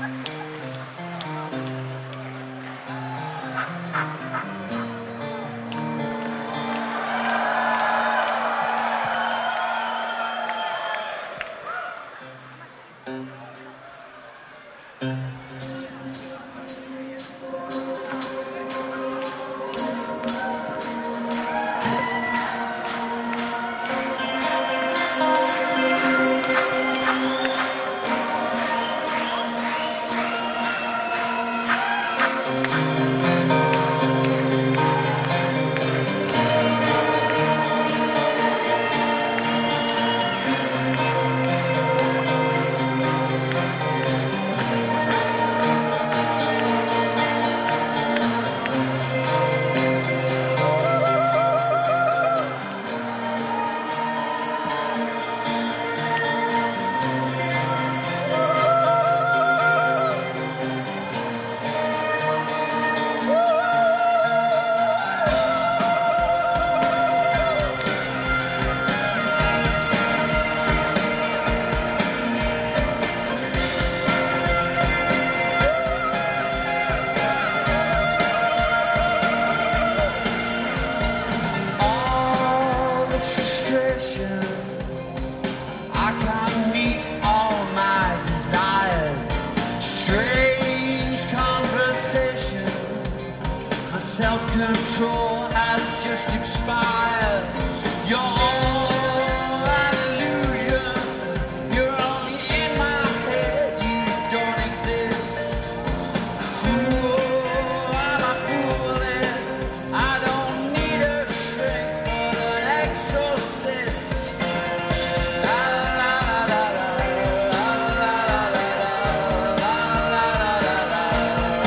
Self-control has just expired. You're all an illusion. You're only in my head. You don't exist. Who am I fooling? I don't need a shrink but an exorcist. La la la la la la la la la la la la la.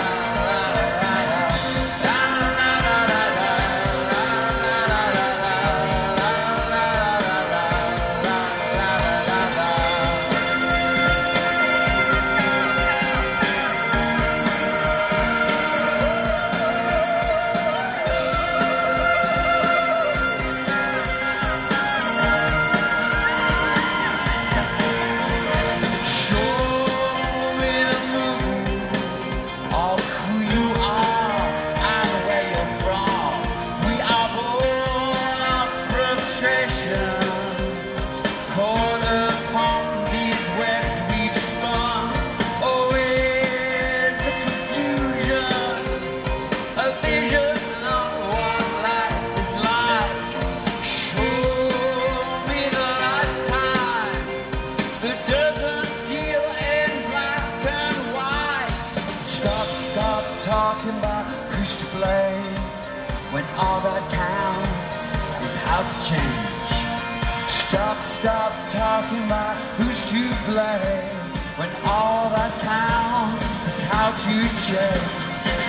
Talking about who's to blame when all that counts is how to change. Stop talking about who's to blame when all that counts is how to change.